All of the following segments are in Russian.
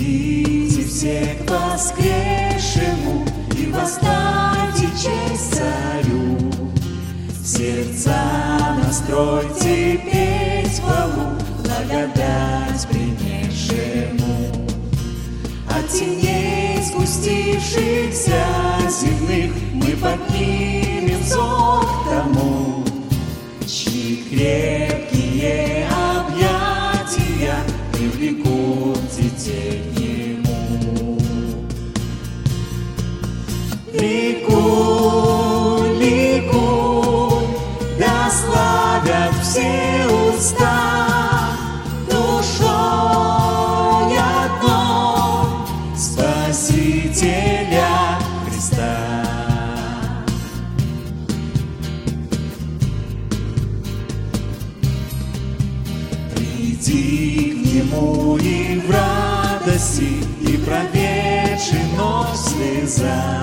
Придите все к воскресшему и воздайте честь царю. Сердца настройте петь хвалу, благодать принесшему. От теней сгустившихся земных мы поднимем взор к тому, чьи крепкие объятия привлекут детей к Нему. Ликуй, ликуй, да славят все уста душой одной Спасителя Христа. Приди к Нему и в радости, и проведший ночь слеза,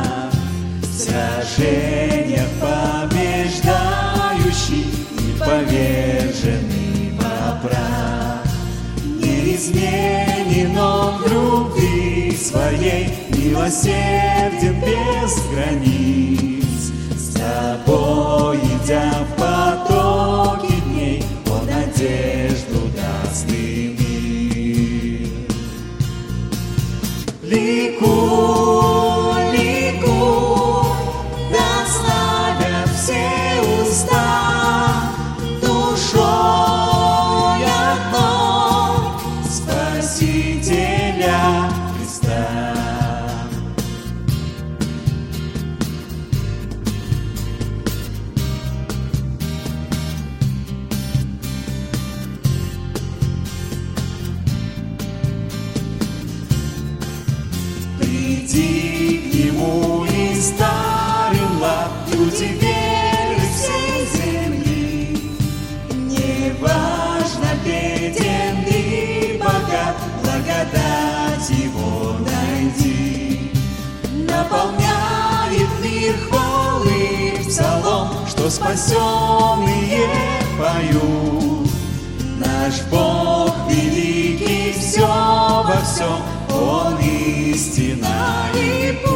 сражения побеждающий и поверженный во прах. Неизменен Он в любви своей, милосерден без границ. С тобой, идя в потоке дней, Он надежду даст и мир. Ликуй, ликуй, да славят все уста душой одной Спасителя Христа. Приди к Нему и старым лапью веры всей земли. Не важно, беден ли богат, благодать Его найди. Наполняет мир хвалы псалом, что спасенные поют. Наш Бог великий, все во всем, Он истина и